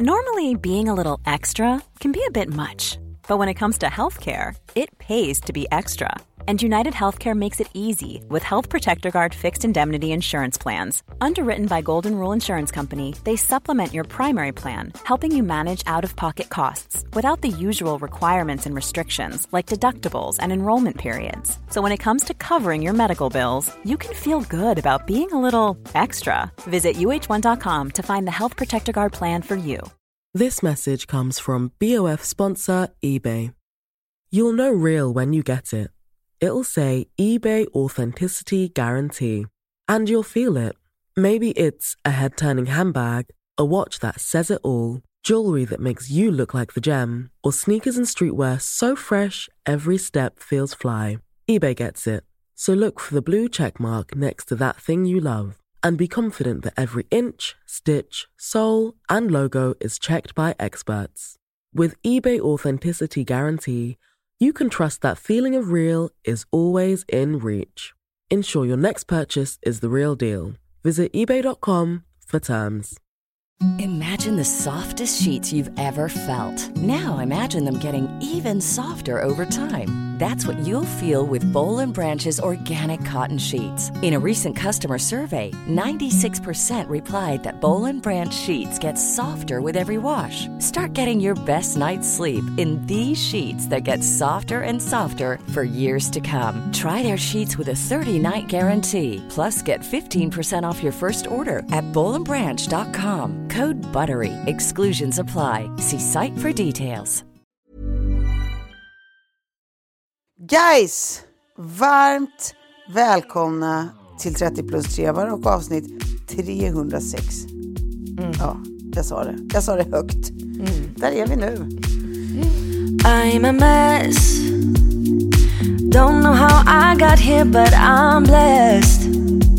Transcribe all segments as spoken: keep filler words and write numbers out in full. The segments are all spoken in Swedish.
Normally, being a little extra can be a bit much, but when it comes to healthcare, it pays to be extra. And United Healthcare makes it easy with Health Protector Guard fixed indemnity insurance plans. Underwritten by Golden Rule Insurance Company, they supplement your primary plan, helping you manage out-of-pocket costs without the usual requirements and restrictions like deductibles and enrollment periods. So when it comes to covering your medical bills, you can feel good about being a little extra. Visit U H one dot com to find the Health Protector Guard plan for you. This message comes from B O F sponsor eBay. You'll know real when you get it. It'll say eBay Authenticity Guarantee. And you'll feel it. Maybe it's a head-turning handbag, a watch that says it all, jewelry that makes you look like the gem, or sneakers and streetwear so fresh every step feels fly. eBay gets it. So look for the blue check mark next to that thing you love. And be confident that every inch, stitch, sole, and logo is checked by experts. With eBay Authenticity Guarantee, you can trust that feeling of real is always in reach. Ensure your next purchase is the real deal. Visit ebay dot com for terms. Imagine the softest sheets you've ever felt. Now imagine them getting even softer over time. That's what you'll feel with Boll and Branch's organic cotton sheets. In a recent customer survey, ninety-six percent replied that Boll and Branch sheets get softer with every wash. Start getting your best night's sleep in these sheets that get softer and softer for years to come. Try their sheets with a thirty-night guarantee. Plus, get fifteen percent off your first order at boll and branch dot com. Code BUTTERY. Exclusions apply. See site for details. Guys, varmt välkomna till trettio plus tre och avsnitt trehundrasex. Mm. Ja, jag sa det. Jag sa det högt. Mm. Där är vi nu. I'm a mess. Don't know how I got here, but I'm blessed.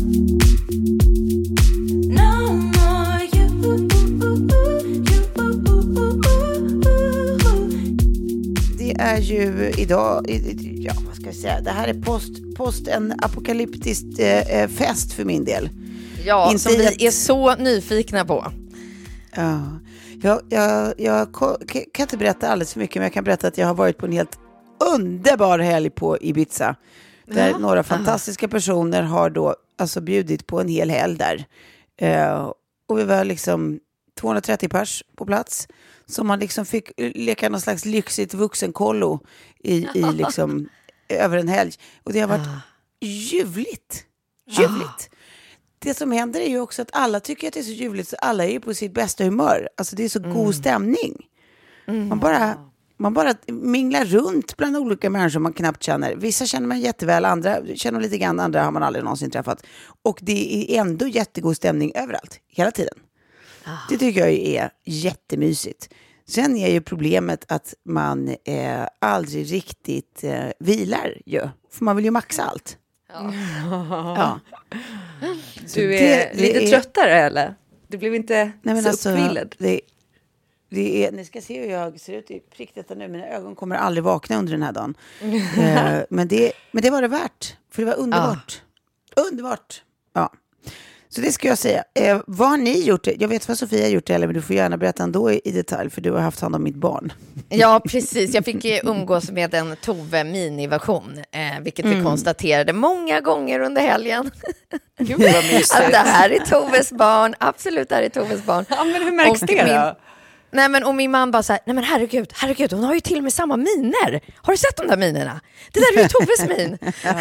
Det är ju idag, ja vad ska jag säga, det här är post, post en apokalyptisk eh, fest för min del. Ja, Inte som vi ett... är så nyfikna på. Ja, jag, jag, jag kan inte berätta alldeles för mycket, men jag kan berätta att jag har varit på en helt underbar helg på Ibiza. Där ja. några fantastiska personer har då alltså bjudit på en hel helg där. Eh, och vi var liksom tvåhundratrettio pers på plats. Så man liksom fick leka någon slags lyxigt vuxenkollo i, i liksom över en helg. Och det har varit ljuvligt. Ljuvligt. Det som händer är ju också att alla tycker att det är så ljuvligt, så alla är ju på sitt bästa humör. Alltså det är så mm. god stämning. Mm. Man bara man bara minglar runt bland olika människor man knappt känner. Vissa känner man jätteväl, andra känner lite grann, andra har man aldrig någonsin träffat. Och det är ändå jättegod stämning överallt, hela tiden. Det tycker jag är jättemysigt. Sen är ju problemet att man eh, aldrig riktigt eh, vilar ju. För man vill ju maxa allt. Ja. Ja. Du är det, lite det är... tröttare eller? Du blev inte Nej, men så alltså, uppvillad. Det, det är, ni ska se hur jag ser ut i prick detta nu. Mina ögon kommer aldrig vakna under den här dagen. eh, men, det, men det var det värt. För det var underbart. Ja. Underbart. Ja. Så det ska jag säga. Eh, vad har ni gjort? Jag vet vad Sofia har gjort det, men du får gärna berätta ändå i, i detalj, för du har haft hand om mitt barn. Ja, precis. Jag fick umgås med en Tove miniversion, eh, vilket mm. vi konstaterade många gånger under helgen. Gud, vad mysigt. Att det här är Toves barn. Absolut, det här är Toves barn. Ja, men hur märks och det min, då? Nej, men och min man bara så här, nej men herregud, herregud, hon har ju till och med samma miner. Har du sett de där minerna? Det där är ju Toves min.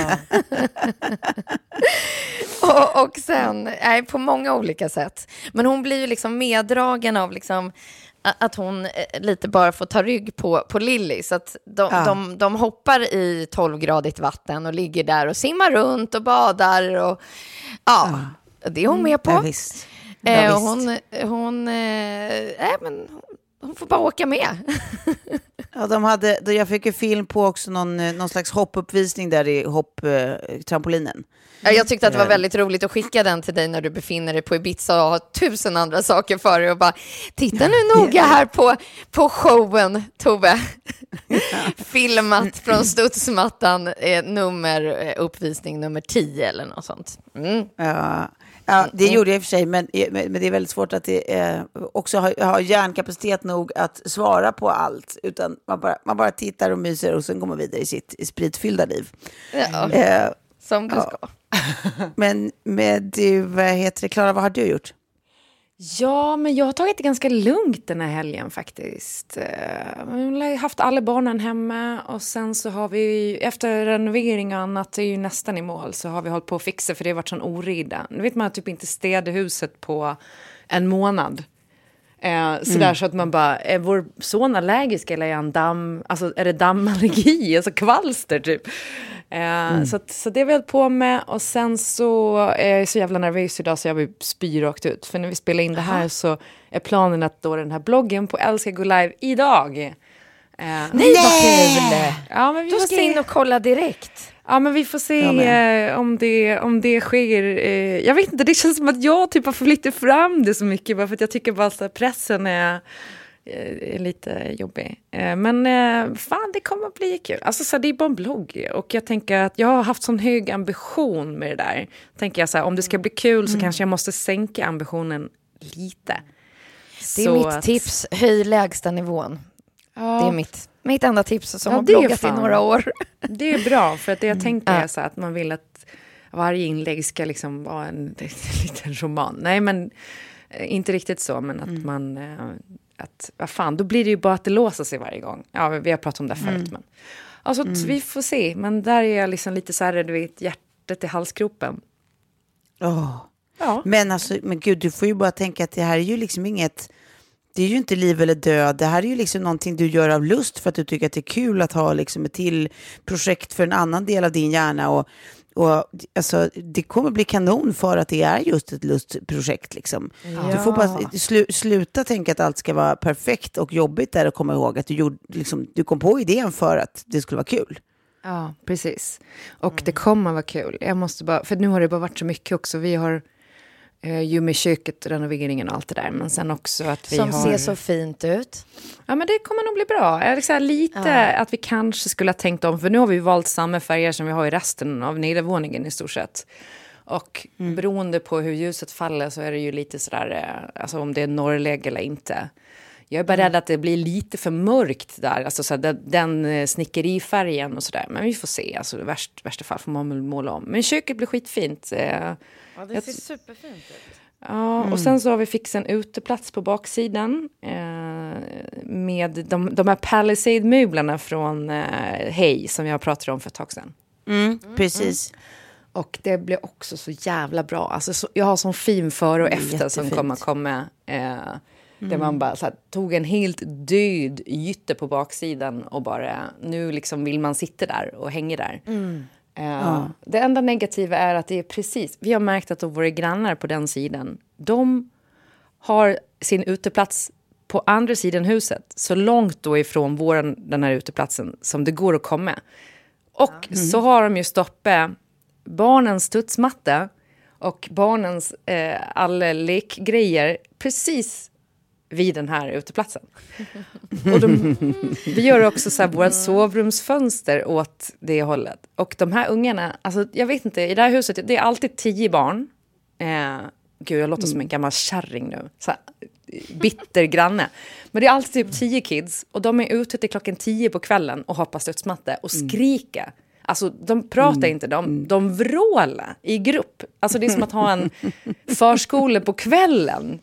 och, och sen, nej, på många olika sätt. Men hon blir ju liksom meddragen av liksom att hon lite bara får ta rygg på, på Lilly. Så att de, ja. de, de hoppar i tolvgradigt vatten och ligger där och simmar runt och badar. Och, ja, ja. Det är hon med på. Ja, visst. Ja, eh, hon, hon, eh, äh, men hon får bara åka med. Ja, de hade, då jag fick en film på också någon, någon slags hoppuppvisning där i hopptrampolinen. Ja, jag tyckte att det var väldigt roligt att skicka den till dig när du befinner dig på Ibiza och har tusen andra saker för dig och bara, titta nu noga här på, på showen, Tove. Filmat från studsmattan, eh, nummer, eh, uppvisning nummer tio eller något sånt. Mm. Ja, Ja, det gjorde jag i och för sig, men, men det är väldigt svårt att det, eh, också ha, ha hjärnkapacitet nog att svara på allt. Utan man bara, man bara tittar och myser och sen går man vidare i sitt i spritfyllda liv. Ja, eh, som du ja. ska. Men med du, vad heter det, Klara, vad har du gjort? Ja, men jag har tagit det ganska lugnt den här helgen faktiskt. Vi har haft alla barnen hemma och sen så har vi, efter renovering och annat, det är ju nästan i mål, så har vi hållit på att fixa för det har varit sån orida. Nu vet man typ inte städa huset på en månad. Eh, sådär mm. så att man bara, är vår son allergisk eller är han damm, alltså är det dammallergi, alltså kvalster typ. Eh, mm. så, så det har vi hållit på med och sen så är jag så jävla nervös idag så jag vill spy rakt ut. För när vi spelar in det här så är planen att då den här bloggen på Älska gå live idag. Eh, Nej, vad kul! Ja, men vi du ska in och kolla direkt. Ja, men vi får se eh, om, det, om det sker. Eh, jag vet inte, det känns som att jag typ har flyttat fram det så mycket. Bara för att jag tycker bara att pressen är, är lite jobbig. Eh, men eh, fan, det kommer att bli kul. Alltså så det är bara en blogg. Och jag tänker att jag har haft sån hög ambition med det där. Tänker jag så här, om det ska bli kul så mm. kanske jag måste sänka ambitionen lite. Det är så mitt att... tips, höj lägsta nivån. Ja. Det är mitt, mitt enda tips som ja, har bloggat i några år. Det är bra, för att det jag tänker är så att man vill att varje inlägg ska liksom vara en, en liten roman. Nej, men inte riktigt så, men att mm. man... Att, vad fan, då blir det ju bara att det låser sig varje gång. Ja, vi har pratat om det förut, mm. men... Alltså, mm. vi får se. Men där är jag liksom lite så här, du vet, hjärtat i halskroppen. Oh. Ja. Men alltså, men gud, du får ju bara tänka att det här är ju liksom inget... Det är ju inte liv eller död. Det här är ju liksom någonting du gör av lust för att du tycker att det är kul att ha liksom ett till projekt för en annan del av din hjärna. Och, och alltså, det kommer bli kanon för att det är just ett lustprojekt. Liksom. Ja. Du får bara slu, sluta tänka att allt ska vara perfekt och jobbigt där och komma ihåg att du, gjorde, liksom, du kom på idén för att det skulle vara kul. Ja, precis. Och mm. det kommer vara kul. Jag måste bara, för nu har det bara varit så mycket också. Vi har... ju med köket, renoveringen och allt det där. Men sen också att vi Som har... ser så fint ut. Ja, men det kommer nog bli bra. Jag liksom lite ja. Att vi kanske skulle ha tänkt om. För nu har vi valt samma färger som vi har i resten av nedervåningen i stort sett. Och mm. beroende på hur ljuset faller så är det ju lite sådär... Alltså om det är norrläge eller inte. Jag är bara mm. rädd att det blir lite för mörkt där. Alltså så den, den snickerifärgen och sådär. Men vi får se. Alltså i värst, värsta fall får man väl måla om. Men köket blir skitfint. Ja, det ser jag, superfint ut. Ja, mm. och sen så har vi fixat en uteplats på baksidan eh, med de, de här Palisade-möblerna från eh, Hej som jag pratade om för ett tag sedan. Mm, precis. Mm. Och det blev också så jävla bra. Alltså, så, jag har sån fin före och efter jättefint. Som kommer komma. Eh, mm. Där man bara så här, tog en helt död yta på baksidan och bara, nu liksom vill man sitta där och hänga där. Mm. Uh, ja. Det enda negativa är att det är precis, vi har märkt att våra grannar på den sidan, de har sin uteplats på andra sidan huset, så långt då ifrån våran, den här uteplatsen som det går att komma. Och mm. så har de ju stoppat barnens studsmatta och barnens eh, alla lekgrejer precis vid den här uteplatsen. Och de, vi gör också så här våra sovrumsfönster åt det hållet. Och de här ungarna, alltså jag vet inte, i det här huset, det är alltid tio barn. Eh, gud, jag låter som en gammal kärring nu. Så här, bitter granne. Men det är alltid typ tio kids. Och de är ute till klockan tio på kvällen och hoppar studsmatta och skriker. Alltså de pratar mm. inte, de, de vrålar i grupp. Alltså det är som att ha en förskola på kvällen.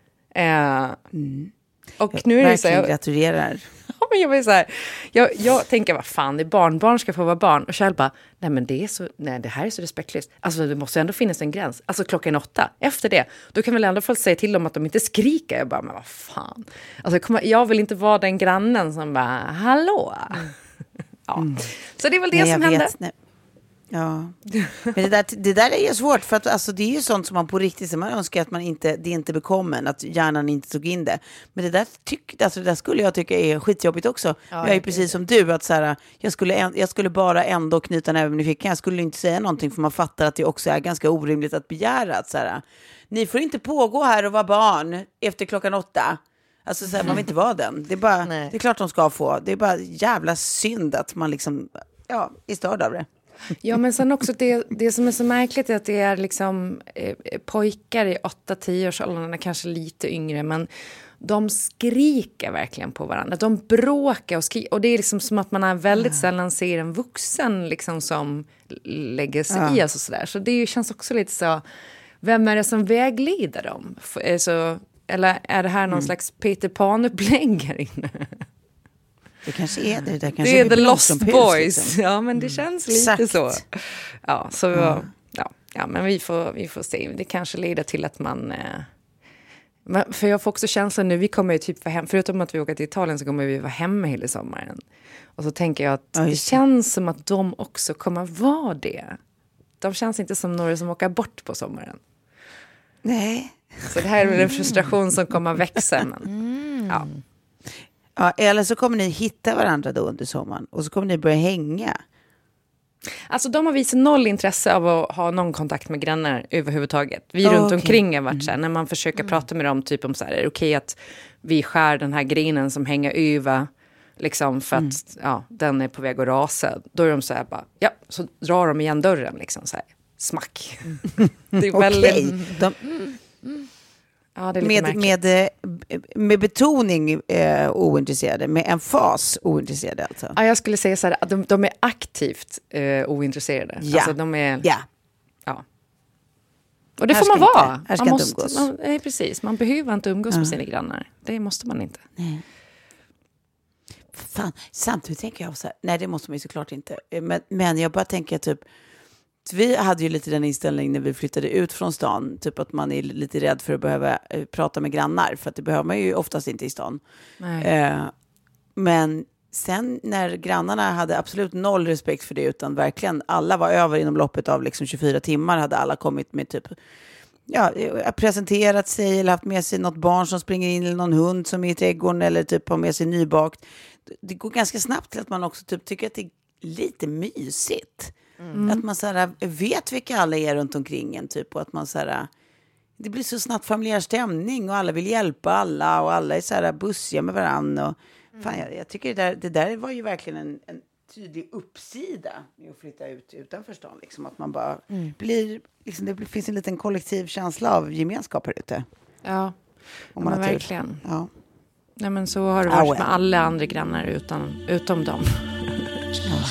Eh, mm. Och nu är det så här, jag gratulerar. Ja, men jag vill så här, jag, jag tänker vad fan, det är barn, barn ska få vara barn. Och själv bara, nej men det är så, nej det här är så respektlöst. Alltså det måste ändå finnas en gräns. Alltså klockan åtta, efter det, då kan väl ändå folk säga till dem att de inte skriker. Jag bara, men vad fan. Alltså jag vill inte vara den grannen som bara, hallå. Mm. Ja. Mm. Så det är väl det nej, som händer. Nej. Ja, men det där, det där är ju svårt för att alltså, det är ju sånt som man på riktigt som man önskar att man inte, det inte bekommen, att hjärnan inte tog in det. Men det där, tyck, alltså, det där skulle jag tycka är skitjobbigt också. Ja, jag är ju precis som du, att så här, jag, skulle, jag skulle bara ändå knyta näven i fickan. Jag skulle inte säga någonting för man fattar att det också är ganska orimligt att begära att så här, ni får inte pågå här och vara barn efter klockan åtta. Alltså så här, man vill inte vara den. Det är, bara, det är klart de ska få. Det är bara jävla synd att man liksom, ja, är störd av det. Ja, men sen också det, det som är så märkligt är att det är liksom eh, pojkar i åtta tio års åldern, kanske lite yngre, men de skriker verkligen på varandra. De bråkar och skriker. Och det är liksom som att man väldigt sällan ser en vuxen liksom som lägger sig ja. i. Alltså sådär. Så det känns också lite så, vem är det som vägleder dem? Så, eller är det här någon mm. slags Peter Pan-upplägg här inne? Det kanske är det. Det, kanske det är The Lost hus, Boys. Liksom. Ja, men det känns mm. lite Exakt. så. Ja, så mm. ja, ja, men vi får, vi får se. Det kanske leder till att man... Eh, för jag får också känslan nu, vi kommer ju typ vara hem, förutom att vi åker till Italien så kommer vi vara hemma hela sommaren. Och så tänker jag att ja, det känns som att de också kommer vara det. De känns inte som några som åker bort på sommaren. Nej. Så det här är en frustration som kommer att växa. Men, mm. ja. Ja, eller så kommer ni hitta varandra då under sommaren och så kommer ni börja hänga. Alltså de har visat noll intresse av att ha någon kontakt med grannar överhuvudtaget. Vi oh, runt okay. omkring har varit så här, när man försöker mm. prata med dem typ om så här, är det okej att vi skär den här grenen som hänger över liksom för att mm. ja, den är på väg att rasa. Då är de så här bara, ja, så drar de igen dörren liksom så här, smack. Mm. Det är väldigt... Okay. De... Mm. Mm. Ja, det är lite med, med, med betoning eh, ointresserade, med emfas ointresserade alltså. Ja, jag skulle säga så här att de, de är aktivt eh, ointresserade. Ja. Alltså de är... Ja. Ja. Och det här får man inte, vara. Här ska man inte måste, umgås. Man, nej, precis. Man behöver inte umgås ja. med sina grannar. Det måste man inte. Nej. Fan, samtidigt tänker jag så här, nej det måste man ju såklart inte. Men, men jag bara tänker typ, vi hade ju lite den inställningen när vi flyttade ut från stan, typ att man är lite rädd för att behöva eh, prata med grannar, för att det behöver man ju oftast inte i stan. Eh, men sen när grannarna hade absolut noll respekt för det, utan verkligen alla var över inom loppet av liksom tjugofyra timmar, hade alla kommit med typ, ja, presenterat sig eller haft med sig något barn som springer in eller någon hund som är i trädgården eller typ har med sig nybakt. Det går ganska snabbt till att man också typ tycker att det är lite mysigt. Mm. Att man så här, vet vilka alla är runt omkring en typ, och att man så här, det blir så snabbt familjär stämning och alla vill hjälpa alla och alla är så här bussiga med varandra och mm. fan, jag, jag tycker det där, det där var ju verkligen en, en tydlig uppsida med att flytta ut utanför stan liksom, att man bara mm. blir liksom, det finns en liten kollektiv känsla av gemenskap här ute. Ja, om man men har verkligen. Ja. Nej, men så har det varit med alla andra grannar utan, utom dem. Ja.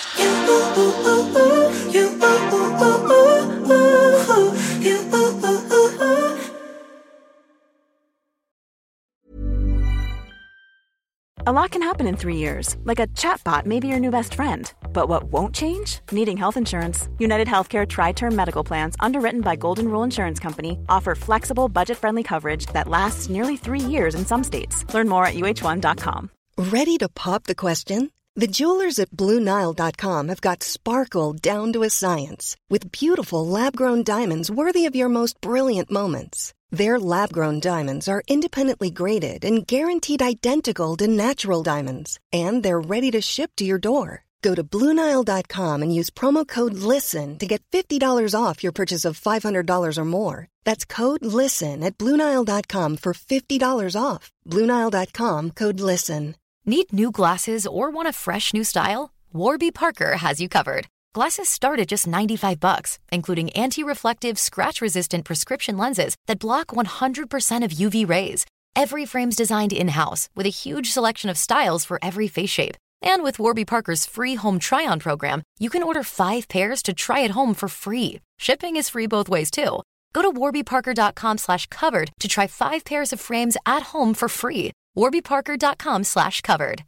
A lot can happen in three years, like a chatbot may be your new best friend. But what won't change? Needing health insurance. United Healthcare Tri-Term Medical Plans, underwritten by Golden Rule Insurance Company, offer flexible, budget-friendly coverage that lasts nearly three years in some states. Learn more at U H one dot com. Ready to pop the question? The jewelers at Blue Nile dot com have got sparkle down to a science with beautiful lab-grown diamonds worthy of your most brilliant moments. Their lab-grown diamonds are independently graded and guaranteed identical to natural diamonds, and they're ready to ship to your door. Go to Blue Nile dot com and use promo code LISTEN to get fifty dollars off your purchase of five hundred dollars or more. That's code LISTEN at Blue Nile dot com for fifty dollars off. Blue Nile dot com, code LISTEN. Need new glasses or want a fresh new style? Warby Parker has you covered. Glasses start at just ninety-five bucks, including anti-reflective, scratch-resistant prescription lenses that block one hundred percent of U V rays. Every frame's designed in-house with a huge selection of styles for every face shape. And with Warby Parker's free home try-on program, you can order five pairs to try at home for free. Shipping is free both ways, too. Go to warby parker dot com slash covered to try five pairs of frames at home for free. warby parker dot com slash covered.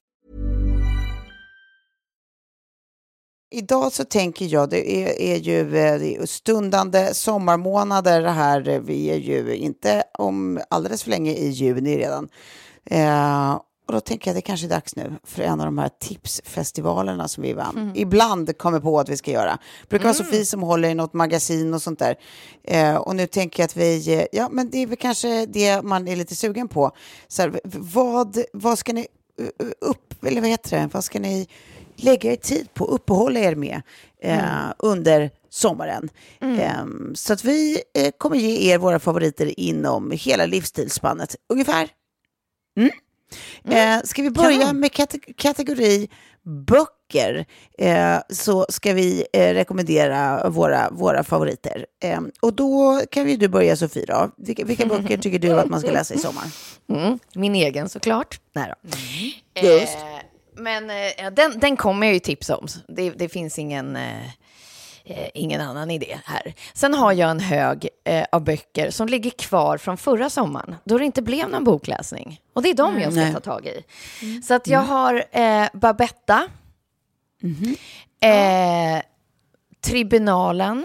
Idag så tänker jag, det är, är ju det är stundande sommarmånader här. Vi är ju inte om alldeles för länge i juni redan. Eh, och då tänker jag att det kanske är dags nu för en av de här tipsfestivalerna som vi vann. Mm. Ibland kommer på att vi ska göra. Det brukar vara mm. Sofie som håller i något magasin och sånt där. Eh, och nu tänker jag att vi, ja men det är väl kanske det man är lite sugen på. Så här, vad, vad ska ni upp, eller vad heter det, vad ska ni lägga er tid på, uppehålla er med eh, mm. under sommaren. Mm. Eh, så att vi eh, kommer ge er våra favoriter inom hela livsstilsspannet. Ungefär. Mm. Mm. Eh, ska vi börja med kate- kategori böcker böcker eh, så ska vi eh, rekommendera våra, våra favoriter. Eh, och då kan ju du börja, Sofie då. Vilka, vilka böcker tycker du att man ska läsa i sommar? Mm, min egen såklart. Nej då. Mm. Just. Eh, men eh, den, den kommer jag ju tipsa om. Det, det finns ingen... Eh, Eh, ingen annan idé här. Sen har jag en hög eh, av böcker som ligger kvar från förra sommaren, då det inte blev någon bokläsning. Och det är de mm, jag ska nej. ta tag i. Mm. Så att jag mm. har eh, Babetta, mm-hmm. eh, Tribunalen.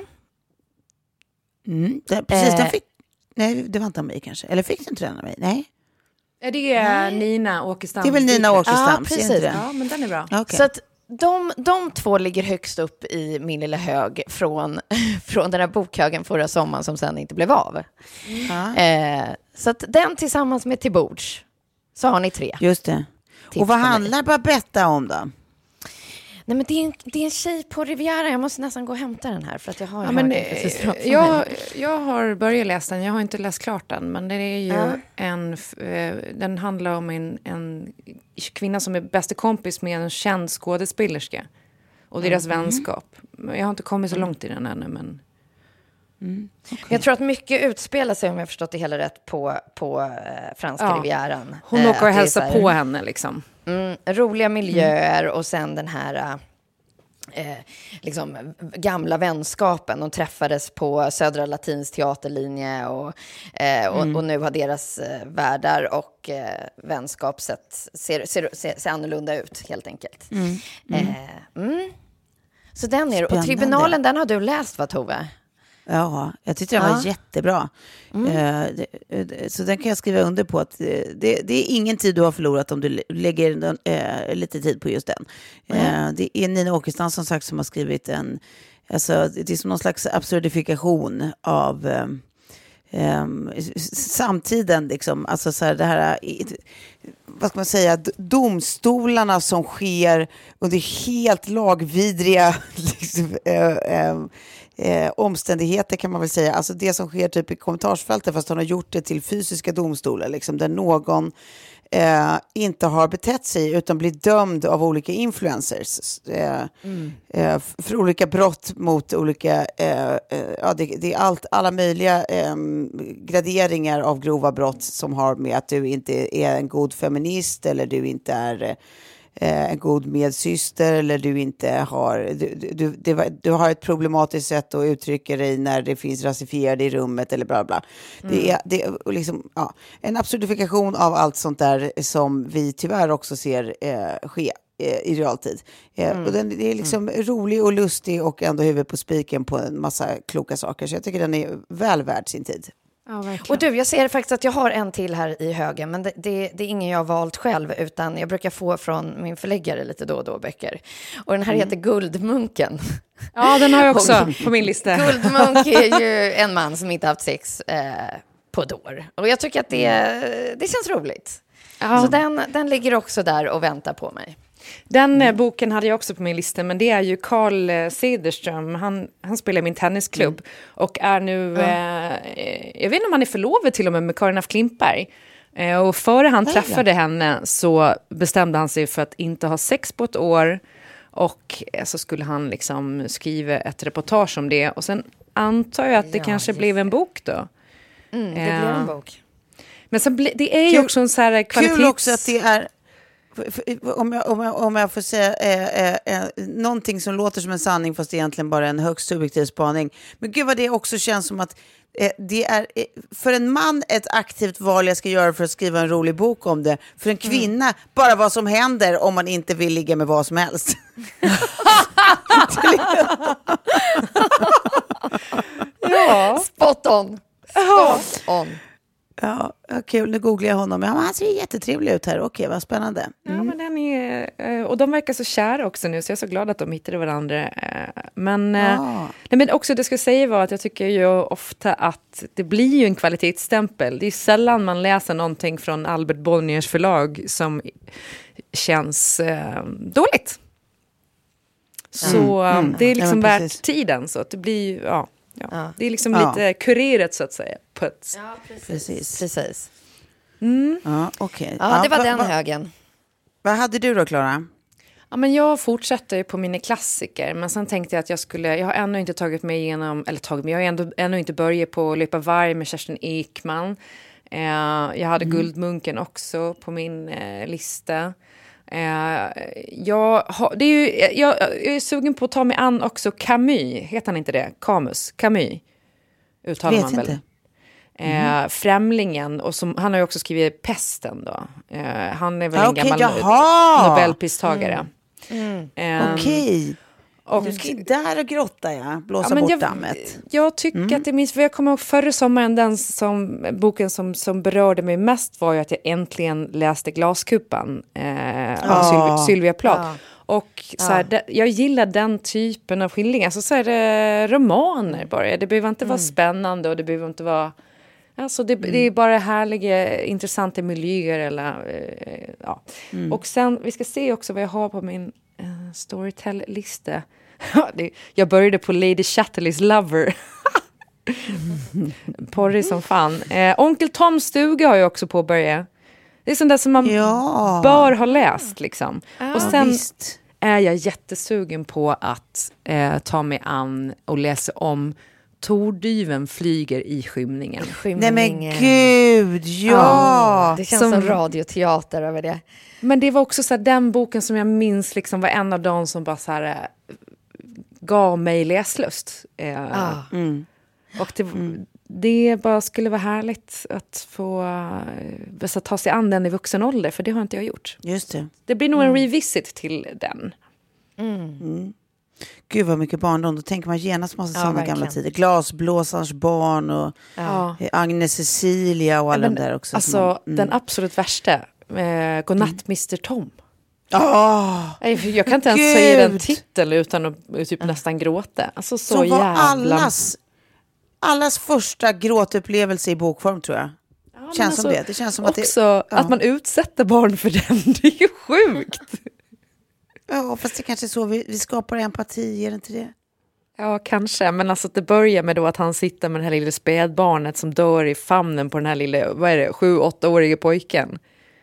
Mm. Det, precis, eh, den fick... Nej, det var inte av mig kanske. Eller fick du inte den av mig? Nej. Ja, det är nej. Nina Åkestam. Det är väl Nina Åkestam? Ja, precis. Ja, men den är bra. Okay. Så att De, de två ligger högst upp i min lilla hög från, från den här bokhögen förra sommaren som sen inte blev av. Mm. Eh, så att den tillsammans med Till bords, så har ni tre. Just det. Och vad handlar Babetta om då? Nej, men det är, en, det är en tjej på Riviera. Jag måste nästan gå och hämta den här för att jag har ja, men, eh, jag, jag har börjat läsa den. Jag har inte läst klart den, men det är ju ja. en eh, den handlar om en, en kvinna som är bästa kompis med en känd skådespelerska och deras mm. vänskap. Jag har inte kommit så långt i den ännu, men mm. Okay. Jag tror att mycket utspelar sig, om jag förstått det hela rätt, på, på eh, franska ja. Rivieran. Hon eh, åker och hälsar här, på henne liksom. Mm, roliga miljöer mm. och sen den här eh, liksom gamla vänskapen. De träffades på Södra Latins teaterlinje och, eh, och, mm. och nu har deras eh, världar och eh, vänskap sett, ser, ser, ser, ser annorlunda ut helt enkelt. Mm. Mm. Eh, mm. Så den är, och Tribunalen, den har du läst, va, Tove? Ja, jag tyckte den ja. var jättebra. Mm. Uh, det, så den kan jag skriva under på att det, det är ingen tid du har förlorat om du lägger uh, lite tid på just den. Mm. Uh, det är Nina Åkestam som sagt som har skrivit en, alltså det är som någon slags absurdifikation av um, um, samtiden liksom, alltså så här, det här, vad ska man säga, domstolarna som sker under helt lagvidriga liksom, uh, um, Eh, omständigheter kan man väl säga, alltså det som sker typ i kommentarsfältet, fast hon har gjort det till fysiska domstolar liksom, där någon eh, inte har betett sig utan blir dömd av olika influencers eh, mm. eh, för olika brott mot olika eh, eh, ja, det, det är allt, alla möjliga eh, graderingar av grova brott som har med att du inte är en god feminist eller du inte är eh, en god medsyster eller du inte har du, du, du, du har ett problematiskt sätt att uttrycka dig när det finns rasifierade i rummet eller bla bla. Mm. Det är, det är liksom, ja, en absurdifikation av allt sånt där som vi tyvärr också ser eh, ske eh, i realtid. Eh, mm. Och den, det är liksom mm. rolig och lustig och ändå huvud på spiken på en massa kloka saker. Så jag tycker den är väl värd sin tid. Ja, och du, jag ser faktiskt att jag har en till här i högen, men det, det, det är ingen jag har valt själv, utan jag brukar få från min förläggare lite då och då böcker. Och den här mm. heter Guldmunken. Ja, den har jag också på min lista. Guldmunk är ju en man som inte haft sex eh, på ett år. Och jag tycker att det, det känns roligt. Ja. Så den, den ligger också där och väntar på mig. Den mm. boken hade jag också på min lista, men det är ju Carl Cederström. Han, han spelar i min tennisklubb mm. och är nu, mm. eh, jag vet inte om han är förlovad till och med med Karin af Klintberg. Eh, och före han Nej, träffade ja. henne så bestämde han sig för att inte ha sex på ett år. Och eh, så skulle han liksom skriva ett reportage om det. Och sen antar jag att det ja, kanske blev en bok då. Mm, det eh, blev en bok. Men så ble, det är ju kul, också en så här kvalitets... Kul också att det är... Om jag, om, jag, om jag får säga eh, eh, någonting som låter som en sanning fast egentligen bara en högst subjektiv spaning. Men gud vad det också känns som att eh, det är eh, för en man ett aktivt val jag ska göra för att skriva en rolig bok om det. För en kvinna mm. bara vad som händer om man inte vill ligga med vad som helst. Ja. Spot on. Spot on. Ja, kul. Nu googlar jag honom. Ja, han ser jättetrevlig ut här. Okej, vad spännande. Mm. Ja, men den är, och de verkar så kära också nu, så jag är så glad att de hittade varandra. Men, ah. nej, men också det ska säga var att jag tycker ju ofta att det blir ju en kvalitetsstämpel. Det är sällan man läser någonting från Albert Bonniers förlag som känns eh, dåligt. Så mm. Mm. det är liksom ja, värt tiden, så att det blir ja. Ja, ja. Det är liksom ja. lite kurerat så att säga. På ett... Ja, precis. precis. precis. Mm. Ja, okay. Ja, det var ja, den va, högen. Vad hade du då, Klara? Ja, men jag fortsätter ju på mina klassiker, men sen tänkte jag att jag skulle, jag har ännu inte tagit mig igenom, eller tagit mig, jag har ändå, ännu inte börjat på Löpa varg med Kerstin Ekman. Eh, jag hade mm. Guldmunken också på min eh, lista. Eh, jag, har, det är ju, jag, jag är sugen på att ta mig an också Camus, heter han inte det? Camus, Camus uttalar man väl. Inte. Mm. Eh, Främlingen, och som, han har ju också skrivit Pesten då. Eh, han är väl en okay, gammal jaha. Nobelpristagare. Mm. Mm. Eh, Okej. Okay. Du ska där och grotta, ja. Blåsa ja, bort jag, dammet. Jag tycker mm. att det minns, för jag kommer ihåg förra sommaren, den som, boken som, som berörde mig mest var ju att jag äntligen läste Glaskupan eh, av oh. Sylvia Plath. Oh. Och så här, ja. jag gillar den typen av skildringar. Alltså så är det romaner bara. Det behöver inte mm. vara spännande och det behöver inte vara... Alltså det, mm. det är bara härliga, intressanta miljöer. Eller, eh, ja. mm. Och sen, vi ska se också vad jag har på min eh, Storytel-lista. Jag började på Lady Chatterleys Lover. Porrig som fan. Eh, Onkel Toms stuga har jag också påbörjat. Det är sånt där som man ja. bör ha läst liksom. Ah, och sen visst. är jag jättesugen på att eh, ta mig an och läsa om Tordyven flyger i skymningen. skymningen. Nej men gud, ja! ja det känns som, som radioteater över det. Men det var också så här, den boken som jag minns liksom var en av de som bara så här, gav mig läslust. Eh, ah. mm. Och det, mm. det bara skulle vara härligt att få uh, ta sig an den i vuxen ålder, för det har inte jag gjort. Just det. Det blir nog mm. en revisit till den. Mm. Mm. Gud vad mycket barndom, då tänker man genast massa ja, sådana gamla tider. Glasblåsarens barn och ja. Agnes Cecilia och alla ja, de där också. Alltså man, mm. den absolut värsta, eh, Godnatt mm. mister Tom. Oh, jag kan inte ens Gud. säga den titeln utan att typ nästan gråta. Alltså så, så jävla... allas, allas första gråtupplevelse i bokform tror jag. Ja, känns alltså, som det. Det känns som också att det, ja. att man utsätter barn för den. Det är ju sjukt. Ja, fast det kanske är så vi, vi skapar empati, är det inte det? Ja, kanske. Men alltså att det börjar med då att han sitter med det här lilla spädbarnet som dör i famnen på den här lilla, vad är det, sju, åttaåriga pojken.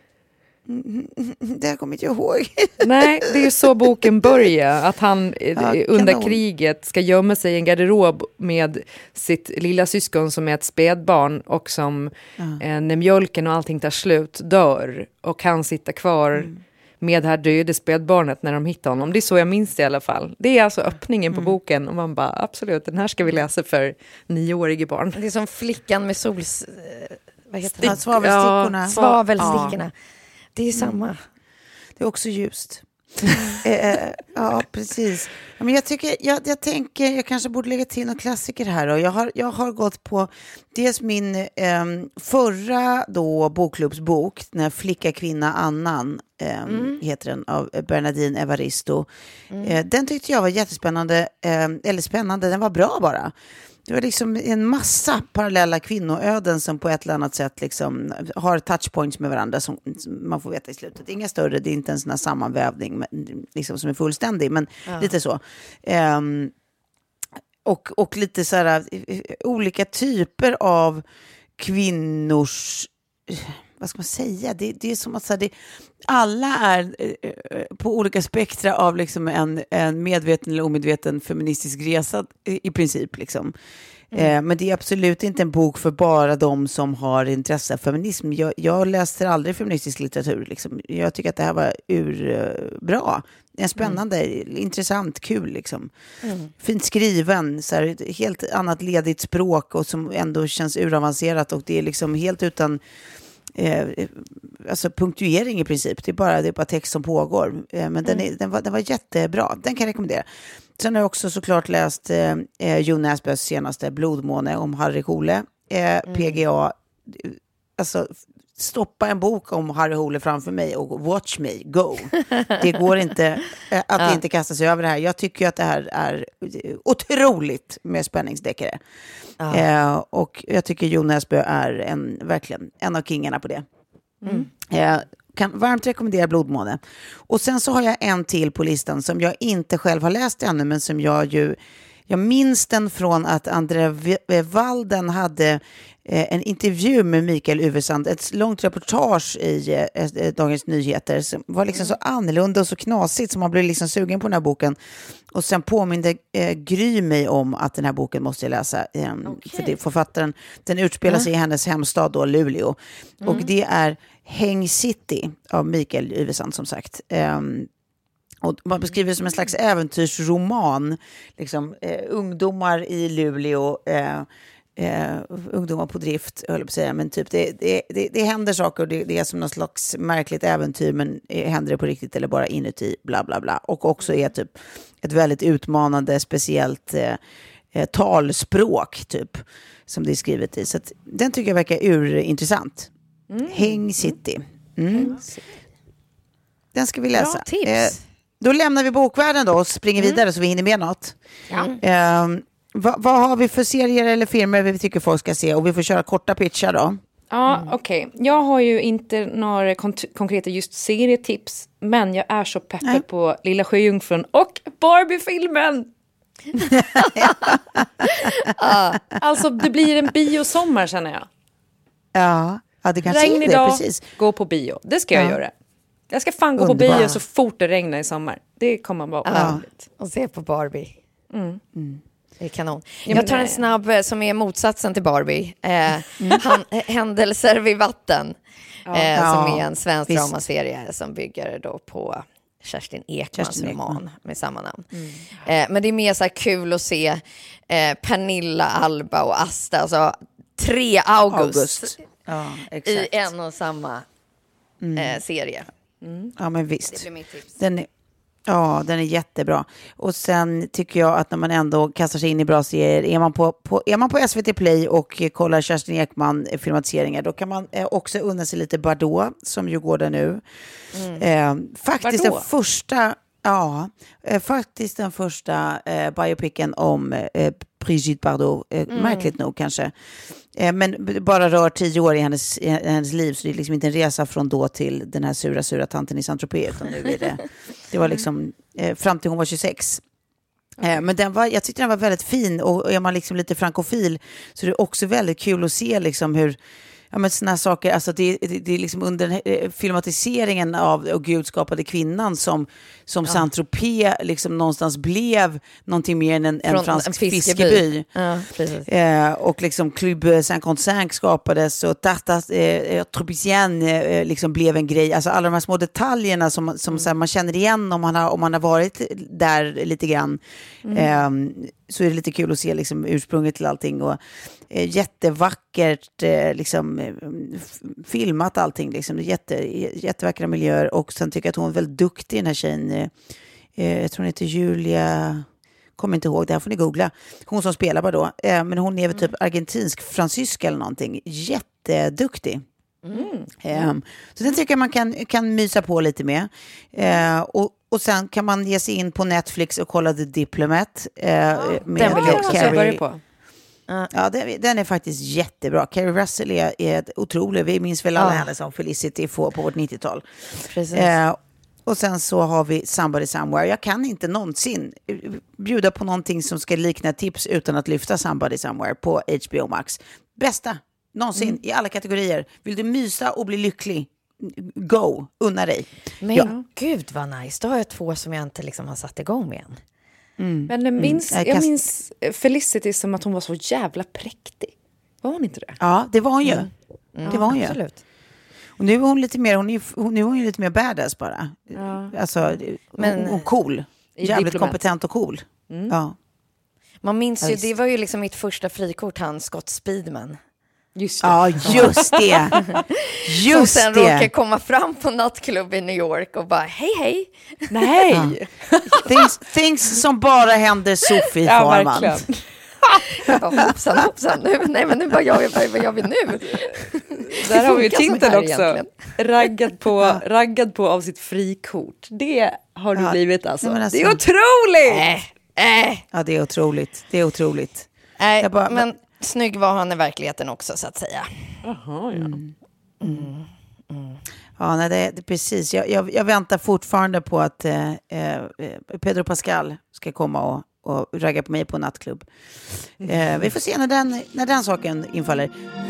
Mm, det kommer inte jag ihåg. Nej, det är ju så boken börjar. Att han ja, under kanon. kriget ska gömma sig i en garderob med sitt lilla syskon som är ett spädbarn och som ja. eh, när mjölken och allting tar slut dör och han sitter kvar mm. med det här döde spädbarnet när de hittar honom. Det är så jag minns det i alla fall. Det är alltså öppningen mm. på boken och man bara, absolut, den här ska vi läsa för nioåriga barn. Det är som flickan med sols... Vad heter det? Svavelstickorna. Ja, svavelstickorna. Ja. Det är samma. Mm. Det är också ljust. eh, ja, precis. Ja, men jag, tycker, jag, jag tänker, jag kanske borde lägga till några klassiker här. Då. Jag, har, jag har gått på dels min eh, förra då, bokklubbsbok, när Flicka, kvinna, annan eh, mm. heter den, av Bernardine Evaristo. Mm. Eh, den tyckte jag var jättespännande, eh, eller spännande, den var bra bara. Det var liksom en massa parallella kvinnoöden som på ett eller annat sätt liksom har touchpoints med varandra som, som man får veta i slutet. Inga större, det är inte en sån här sammanvävning men, liksom, som är fullständig, men ja. lite så. Um, och, och lite så här olika typer av kvinnors... Vad ska man säga? Det, det är som att så här, det, alla är eh, på olika spektra av liksom en, en medveten eller omedveten feministisk resa i, i princip. Liksom. Mm. Eh, men det är absolut inte en bok för bara de som har intresse av feminism. Jag, jag läste aldrig feministisk litteratur. Liksom. Jag tycker att det här var ur uh, bra. En spännande, mm. intressant, kul. Liksom. Mm. Fint skriven, så här, helt annat ledigt språk och som ändå känns uravancerat och det är liksom helt utan... Eh, alltså punktuering i princip. Det är bara, det är bara text som pågår. Eh, men den, är, den, var, den var jättebra. Den kan jag rekommendera. Sen har jag också såklart läst eh, Jo Nesbøs senaste Blodmåne om Harry Hole. Eh, mm. P G A. Alltså stoppa en bok om Harry Hole framför mig och watch me, go. Det går inte eh, att ja. inte kasta sig över det här. Jag tycker att det här är otroligt med spänningsdeckare. Ja. Eh, och jag tycker Jo Nesbø är en, verkligen en av kingarna på det. Mm. Eh, kan varmt rekommendera Blodmåne. Och sen så har jag en till på listan som jag inte själv har läst ännu, men som jag ju Jag minns den från att André Walden hade eh, en intervju med Mikael Uvesand, ett långt reportage i eh, Dagens Nyheter som var liksom så annorlunda och så knasigt som man blev liksom sugen på den här boken. Och sen påminde eh, Gry mig om att den här boken måste jag läsa. Eh, okay. För det, författaren, den utspelar sig mm. i hennes hemstad då, Luleå. Mm. Och det är Häng City av Mikael Uvesand som sagt. Um, och man beskriver det som en slags äventyrsroman. Liksom, eh, ungdomar i Luleå, eh, eh, ungdomar på drift, höll jag på att säga. Men typ det, det, det, det händer saker och det, det är som någon slags märkligt äventyr, men händer det på riktigt eller bara inuti, bla bla bla. Och också är typ ett väldigt utmanande, speciellt eh, eh, talspråk typ, som det är skrivet i. Så att, den tycker jag verkar urintressant. Mm. Häng City. Mm. Den ska vi läsa. Bra tips. Eh, då lämnar vi bokvärlden då och springer mm. vidare så vi hinner med något. Ja. Eh, vad, vad har vi för serier eller filmer vi tycker folk ska se? Och vi får köra korta pitchar då. Ja, mm. okej. Okay. Jag har ju inte några kon- konkreta just serietips, men jag är så peppad Nej. på Lilla Sjöjungfrun och Barbie-filmen. ah. Alltså, det blir en biosommar känner jag. Ja. Ja, det kanske regn är idag, det, precis. Gå på bio. Det ska jag ja. göra. Jag ska fan gå Underbar. på bio så fort det regnar i sommar. Det kommer vara ja. Och se på Barbie. Mm. Mm. Det är kanon. Ja, jag tar en snabb som är motsatsen till Barbie. Eh, mm. han, Händelser vid vatten. Ja. Eh, som ja. är en svensk Visst. dramaserie som bygger då på Kerstin Ekmans Kerstin roman Ekman. med samma namn. Mm. Eh, men det är mer så här kul att se eh, Pernilla, Alba och Asta. Alltså tre August. August. Ja, i en och samma mm. eh, serie. Mm. Ja, men visst. Det blir mitt tips. Den är, ja, den är jättebra. Och sen tycker jag att när man ändå kastar sig in i bra serier, är man på, på, är man på S V T Play och kollar Kerstin Ekman filmatiseringar, då kan man eh, också unna sig lite Bardot, som ju går där nu. Mm. Eh, faktiskt Bardot. den första... Ja, eh, faktiskt den första eh, biopicen om eh, Brigitte Bardot, eh, mm. märkligt nog kanske. Eh, men bara rör tio år i hennes, i hennes liv, så det är liksom inte en resa från då till den här sura, sura tanten i Saint-Tropez, utan nu är det, det var liksom eh, fram till hon var tjugosex. Eh, men den var, jag tyckte den var väldigt fin, och är man liksom lite frankofil så är det också väldigt kul att se liksom hur ja, men såna saker, alltså det, det, det är liksom under eh, filmatiseringen av och Gud skapade kvinnan som, som ja. Saint-Tropez liksom någonstans blev någonting mer än en, en fransk en fiskeby. fiskeby. Ja, eh, och liksom Club femtiofem skapades och Tartas eh, Tropicien eh, liksom blev en grej. Alltså alla de här små detaljerna som, som mm. så här, man känner igen om man har, om man har varit där lite grann. Mm. Eh, så är det lite kul att se liksom ursprunget till allting, och eh, jättevackert eh, liksom f- filmat allting liksom, jätte, jättevackra miljöer, och sen tycker jag att hon är väldigt duktig, den här tjejen, eh, jag tror hon heter Julia, kommer inte ihåg, det här får ni googla, hon som spelar bara då, eh, men hon är väl typ argentinsk fransysk eller någonting, jätteduktig. Mm. Um, så den tycker jag man kan, kan mysa på lite med. Uh, och, och sen kan man ge sig in på Netflix och kolla The Diplomat. Uh, oh, med den vill jag också börja på. Uh. Ja, den, den är faktiskt jättebra. Carrie Russell är, är otrolig. Vi minns väl alla uh. henne som Felicity på, på vårt nittiotal. Uh, och sen så har vi Somebody Somewhere. Jag kan inte någonsin bjuda på någonting som ska likna tips utan att lyfta Somebody Somewhere på H B O Max. Bästa någonsin mm. i alla kategorier. Vill du mysa och bli lycklig? Go, unna dig. Men ja. gud vad nice. Då har jag två som jag inte liksom har satt igång med än. Mm. Men jag minns, mm. jag, jag minns Felicity som att hon var så jävla präktig. Var hon inte det? Ja, det var hon ju. Mm. Mm. Det var hon ju. Absolut. Och nu är hon lite mer, hon är, hon, nu är hon ju lite mer badass bara. Ja. Alltså, men, hon, hon cool. Jävligt diplomat. Kompetent och cool. Mm. Ja. Man minns ju, det var ju liksom mitt första frikort, han Scott Speedman. Just det. Ja, just det. Just som sen det. råkar komma fram på nattklubb i New York och bara, hej, hej. Nej. Ja. things, things som bara händer Sofie ja, Farman. Ja, hoppsan, hoppsan. Nu, nej, men nu bara, jag, vad, vad gör vi nu? Där har vi ju Tinten också. Raggad på, raggad på av sitt frikort. Det har du ja. blivit alltså. Ja, alltså. Det är otroligt! Äh, äh. Ja, det är otroligt. Det är otroligt. Äh, bara, men... men snygg var han i verkligheten också, så att säga. Jaha, ja. Mm. Mm. Mm. Ja, nej, det, det, precis. Jag, jag, jag väntar fortfarande på att eh, eh, Pedro Pascal ska komma och och ragga på mig på nattklubb. Eh, vi får se när den, när den saken infaller.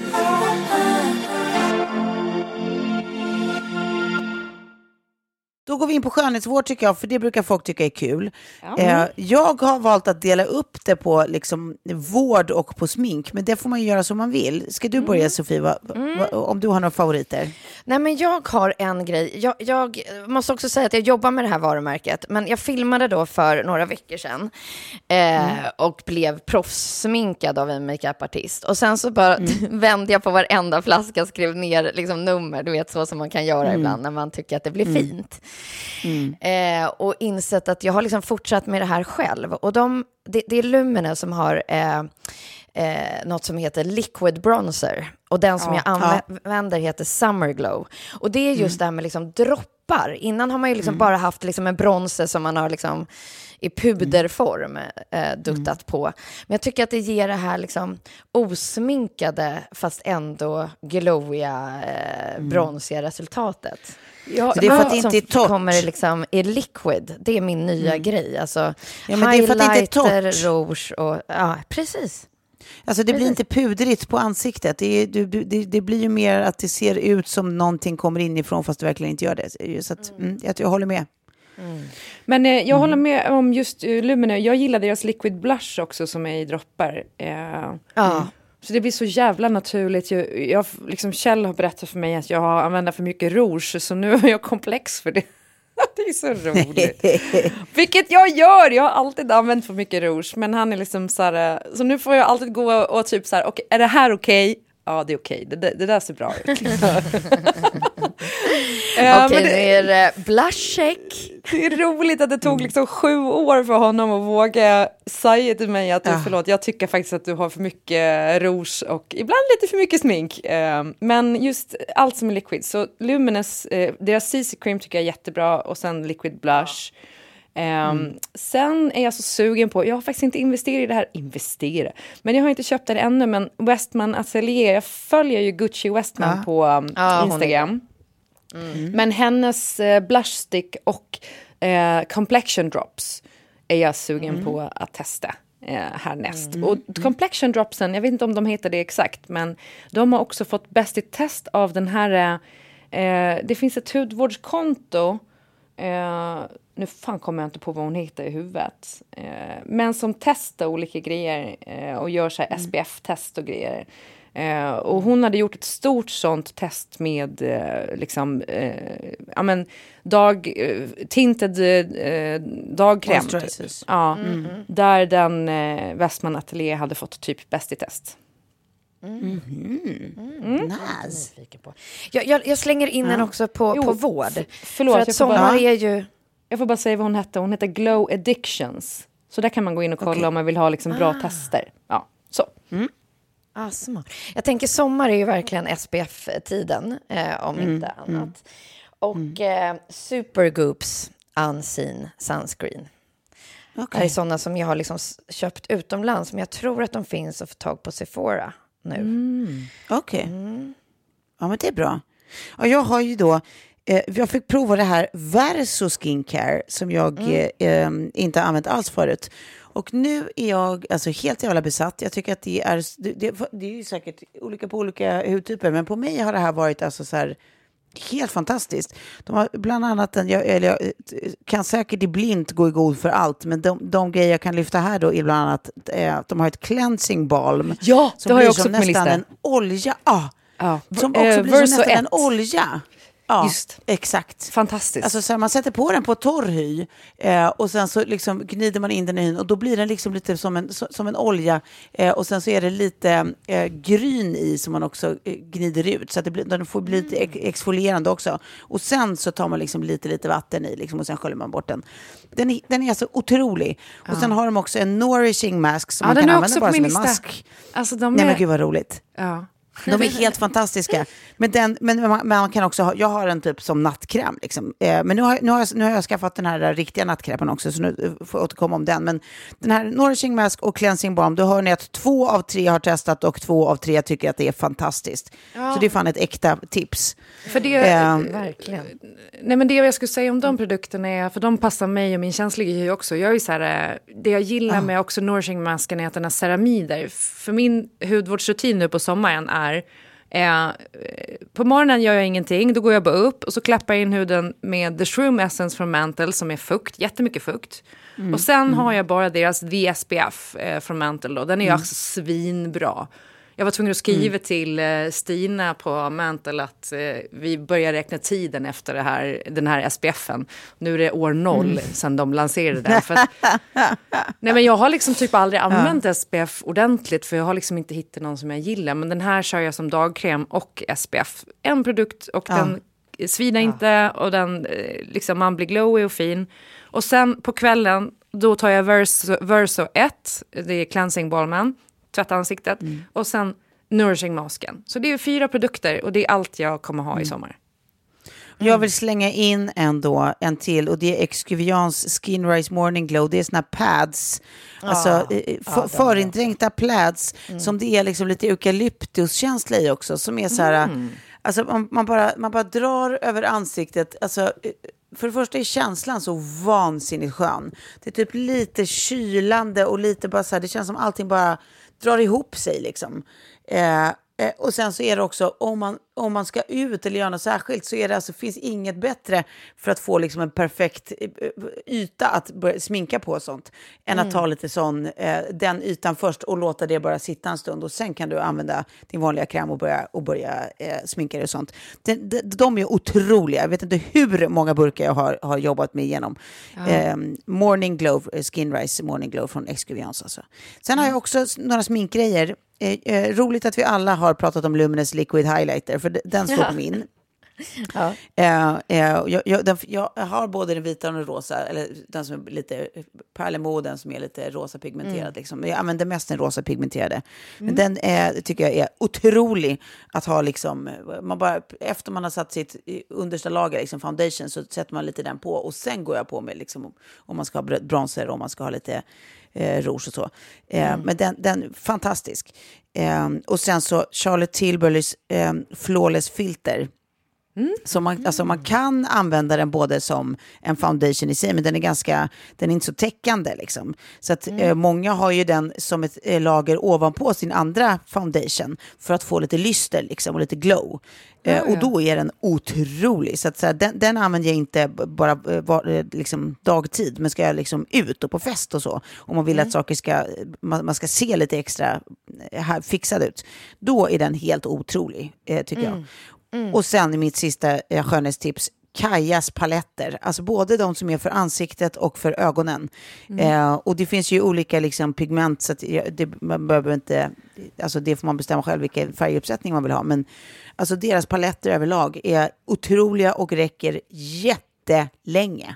Då går vi in på skönhetsvård tycker jag, för det brukar folk tycka är kul. Ja. Eh, jag har valt att dela upp det på liksom, vård och på smink, men det får man ju göra som man vill. Ska du börja, mm. Sofie, va, mm. va, om du har några favoriter? Nej, men jag har en grej. Jag, jag måste också säga att jag jobbar med det här varumärket, men jag filmade då för några veckor sedan eh, mm. och blev proffssminkad av en makeupartist. Och sen så bara mm. vände jag på varenda flaska, skrev ner liksom, nummer, du vet så som man kan göra mm. ibland när man tycker att det blir mm. fint. Mm. Eh, och insett att jag har liksom fortsatt med det här själv. Och de, det, det är Lumene som har eh, eh, något som heter Liquid Bronzer. Och den som ja, jag använder ja. heter Summer Glow. Och det är just mm. det här med liksom droppar. Innan har man ju liksom mm. bara haft liksom en bronzer som man har liksom i puderform eh, duttat mm. på. Men jag tycker att det ger det här liksom osminkade fast ändå glowiga, eh, mm. bronsiga resultatet. Ja, det är för att det inte är torrt. Kommer liksom i liquid. Det är min nya mm. grej. Alltså, ja, men det är för att det inte är torrt. Rouge och, ja, precis. Alltså det precis. blir inte pudrigt på ansiktet. Det, är, det, det, det blir ju mer att det ser ut som någonting kommer inifrån fast det verkligen inte gör det. Så att, mm, jag, jag håller med. Mm. Men eh, jag mm. håller med om just uh, Lumene. Jag gillar deras liquid blush också som är i droppar. Eh, ja. Mm. Så det blir så jävla naturligt. Jag, jag, liksom Kjell har berättat för mig att jag har använt för mycket rouge. Så nu har jag komplex för det. Det är så roligt. Vilket jag gör. Jag har alltid använt för mycket rouge. Men han är liksom så här. Så nu får jag alltid gå och, och typ så här. Okay, är det här okej? Okay? Ja, det är okej. Okay. Det, det där ser bra ut. Okej, okay, nu är det blush check. Det är roligt att det tog liksom sju år för honom att våga säga till mig att ja. förlåt, jag tycker faktiskt att du har för mycket rouge och ibland lite för mycket smink. Men just allt som är liquid. Så Lumenes, deras C C cream tycker jag är jättebra och sen liquid blush. Ja. Um, mm. Sen är jag så sugen på, jag har faktiskt inte investerat i det här, investera, men jag har inte köpt det ännu, men Westman Atelier, jag följer ju Gucci Westman ja. på um, ja, Instagram mm. men hennes uh, blush stick och uh, complexion drops är jag sugen mm. på att testa uh, härnäst mm. och complexion dropsen, jag vet inte om de heter det exakt, men de har också fått bäst i test av den här uh, det finns ett hudvårdskonto uh, nu fan kommer jag inte på vad hon heter i huvudet. Eh, men som testar olika grejer eh, och gör så här S P F-test och grejer. Eh, och hon hade gjort ett stort sånt test med eh, liksom, eh, ja men dag, eh, tinted eh, dagkräm. Typ. Ja, mm. Mm. Där den eh, Westman Atelier hade fått typ bäst i test. Mm. Mm. Mm. Nice. Jag, jag, jag slänger in ja. den också på, jo, på vård. F- förlåt, för att sommar bara... är ju... Jag får bara säga vad hon hette. Hon heter Glow Addictions. Så där kan man gå in och kolla okay. om man vill ha liksom bra ah. tester. Ja, så. Mm. Ah, smart. Jag tänker sommar är ju verkligen S P F-tiden, eh, om mm. inte annat. Mm. Och mm. eh, Supergoops Unseen Sunscreen. Okay. Det är sådana som jag har liksom köpt utomlands, men jag tror att de finns att få tag på Sephora nu. Mm. Okej. Okay. Mm. Ja, men det är bra. Och jag har ju då... Jag fick prova det här Verso Skincare som jag mm. eh, inte har använt alls förut. Och nu är jag alltså helt jävla besatt. Jag tycker att det är, det, det är ju säkert olika på olika hudtyper. Men på mig har det här varit alltså så här helt fantastiskt. De har bland annat, en, jag, eller jag kan säkert i blint gå i god för allt. Men de, de grejer jag kan lyfta här då är bland annat eh, att de har ett cleansing balm. Ja, det har jag också på min lista. En olja. Ah, ja. Som också uh, blir som nästan ett. en olja. Ja, just. Exakt. Fantastiskt. Alltså så här, man sätter på den på torr hy eh, och sen så liksom gnider man in den i hyn och då blir den liksom lite som en, så, som en olja eh, och sen så är det lite eh, gryn i som man också eh, gnider ut så att det blir, den får bli lite ex- exfolierande också. Och sen så tar man liksom lite lite vatten i liksom, och sen sköljer man bort den. Den är, den är alltså otrolig. Ja. Och sen har de också en nourishing mask som ja, man kan använda bara som en mask. Alltså, de Nej är... men gud vad roligt. Ja. De är helt fantastiska. Men, den, men man, man kan också ha, jag har en typ som nattkräm. Liksom. Eh, men nu har, nu, har jag, nu har jag skaffat den här där riktiga nattkrämen också, så nu får jag återkomma om den. Men den här Nourishing Mask och Cleansing Balm, då hör ni att två av tre har testat och två av tre tycker att det är fantastiskt. Ja. Så det är fan ett äkta tips. För det, eh, verkligen. Nej, men det jag skulle säga om de produkterna är, för de passar mig och min känsliga hy också. Jag är så här, det jag gillar ah. med också Nourishing Masken är att den har ceramider. För min hudvårdsrutin nu på sommaren är Eh, på morgonen gör jag ingenting, då går jag bara upp och så klappar jag in huden med The Shroom Essence från Mantle som är fukt, jättemycket fukt. Mm. Och sen mm. har jag bara deras The S P F eh, från Mantle då. Den är ju mm. alltså svinbra. Jag var tvungen att skriva mm. till eh, Stina på Mantle att eh, vi börjar räkna tiden efter det här, den här S P F-en. Nu är det år noll mm. sedan de lanserade den. För att, nej, men jag har liksom typ aldrig använt ja. S P F ordentligt, för jag har liksom inte hittat någon som jag gillar. Men den här kör jag som dagkräm och S P F. En produkt och ja. den svinar ja. inte och den, liksom, man blir glowy och fin. Och sen på kvällen, då tar jag Verso, Verso ett, det är cleansing balmen. Tvätta ansiktet mm. och sen Nourishing Masken. Så det är fyra produkter och det är allt jag kommer ha mm. i sommar. Mm. Jag vill slänga in ändå en till och det är Excuvians Skin Rise Morning Glow. Det är såna pads, ah, alltså ah, förindränkta pads mm. som det är liksom lite eukalyptuskänsla i också, som är så här, mm. alltså man, man, bara, man bara drar över ansiktet, alltså. För det första är känslan så vansinnigt skön. Det är typ lite kylande och lite bara så här, det känns som allting bara drar ihop sig liksom. Eh, eh, och sen så är det också, om man, om man ska ut eller göra något särskilt, så är det alltså, finns inget bättre för att få liksom en perfekt yta att börja sminka på och sånt, än mm. att ta lite sån, eh, den ytan först och låta det bara sitta en stund, och sen kan du använda din vanliga kräm och börja, och börja eh, sminka det och sånt. De, de, de är otroliga. Jag vet inte hur många burkar jag har, har jobbat med igenom. Ja. Eh, Morning Glow, Skin Rise Morning Glow från Excuvians alltså. Sen mm. har jag också några sminkgrejer. Eh, eh, roligt att vi alla har pratat om Luminous Liquid Highlighter, för den står på min. Ja. Eh, eh, jag, jag, den, jag har både den vita och den rosa, eller den som är lite Perlemo, den som är lite rosa pigmenterad. Mm. Liksom. Jag använder mest den rosa pigmenterade. Mm. Men den är, tycker jag är otrolig att ha liksom, man bara, efter man har satt sitt understa lager, liksom foundation, så sätter man lite den på, och sen går jag på med liksom, om man ska ha bronzer, om man ska ha lite Eh, rouge och så. Eh, mm. Men den, den fantastisk. Eh, och sen så Charlotte Tilburys eh, Flawless Filter. Mm. Så man, alltså man kan använda den både som en foundation i sig, men den är ganska, den är inte så täckande liksom. Så att mm. eh, många har ju den som ett eh, lager ovanpå sin andra foundation för att få lite lyster liksom, och lite glow. Eh, ja, ja. Och då är den otrolig. Så att så här, den, den använder jag inte bara eh, var, liksom dagtid, men ska jag liksom ut och på fest och så, om man vill mm. att saker ska, man, man ska se lite extra här, fixad ut, då är den helt otrolig, eh, tycker mm. jag. Mm. Och sen mitt sista eh, skönhetstips, Kajas paletter, alltså både de som är för ansiktet och för ögonen. Mm. Eh, och det finns ju olika liksom pigment, så att det, man behöver inte, alltså det får man bestämma själv vilken färguppsättning man vill ha, men alltså deras paletter överlag är otroliga och räcker jättelänge.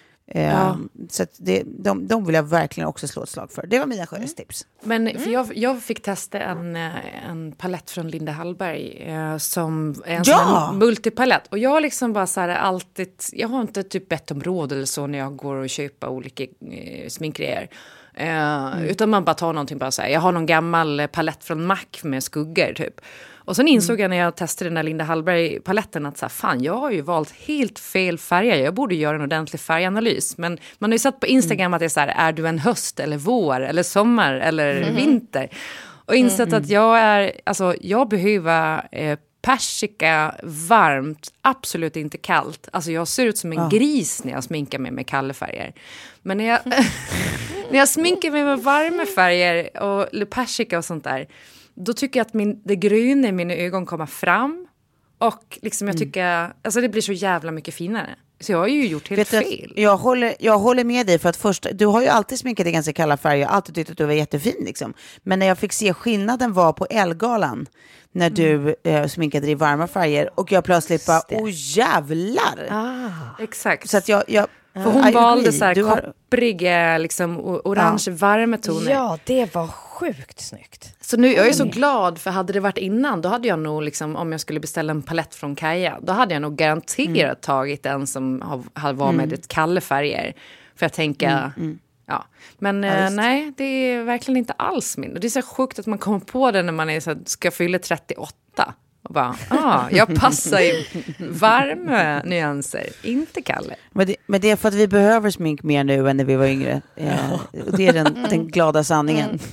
Ja. Um, så att det, de, de vill jag verkligen också slå ett slag för. Det var mina skönhetstips. Men för jag, jag fick testa en, en palett från Linda Hallberg eh, som är en ja! sån multipalett. Och jag har liksom bara så här alltid, jag har inte typ bett om råd eller så när jag går och köper olika eh, sminkgrejer. Eh, mm. Utan man bara tar någonting, bara så här, jag har någon gammal palett från Mac med skuggor typ. Och sen insåg jag när jag testade den där Linda Hallberg-paletten att så här, fan, jag har ju valt helt fel färger. Jag borde göra en ordentlig färganalys. Men man har ju sett på Instagram mm. att det är så här, är du en höst eller vår eller sommar eller mm. vinter? Och insett mm. att jag är, alltså jag behöver eh, persika varmt, absolut inte kallt. Alltså jag ser ut som en oh. gris när jag sminkar mig med kalla färger. Men när jag, när jag sminkar mig med varma färger och persika och sånt där, då tycker jag att min, det gröna i mina ögon kommer fram. Och liksom jag tycker, mm. alltså det blir så jävla mycket finare. Så jag har ju gjort helt Vet fel. Du, jag, håller, jag håller med dig, för att först, du har ju alltid sminkat dig ganska kalla färger. Jag har alltid tyckt att du var jättefin liksom. Men när jag fick se skillnaden var på Elgalan, när mm. du eh, sminkade dig i varma färger, och jag plötsligt bara, åh jävlar. Ah, exakt. Så att jag, jag, För hon I valde agree. så här Du har- koppriga, liksom o- orange varmetoner. Ja, det var sjukt snyggt. Så nu, jag är så glad, för hade det varit innan, då hade jag nog liksom, om jag skulle beställa en palett från Kaja, då hade jag nog garanterat mm. tagit en som har, har var med mm. ett Kalle-färger. För jag tänker, mm. Mm. ja. Men ja, eh, nej, det är verkligen inte alls min. Det är så sjukt att man kommer på det när man är så här, ska fylla trettioåtta. Och bara, ah, jag passar i varma nyanser, inte Kalle. Men det, men det är för att vi behöver smink mer nu än när vi var yngre. Eh, och det är den, den glada sanningen. Mm.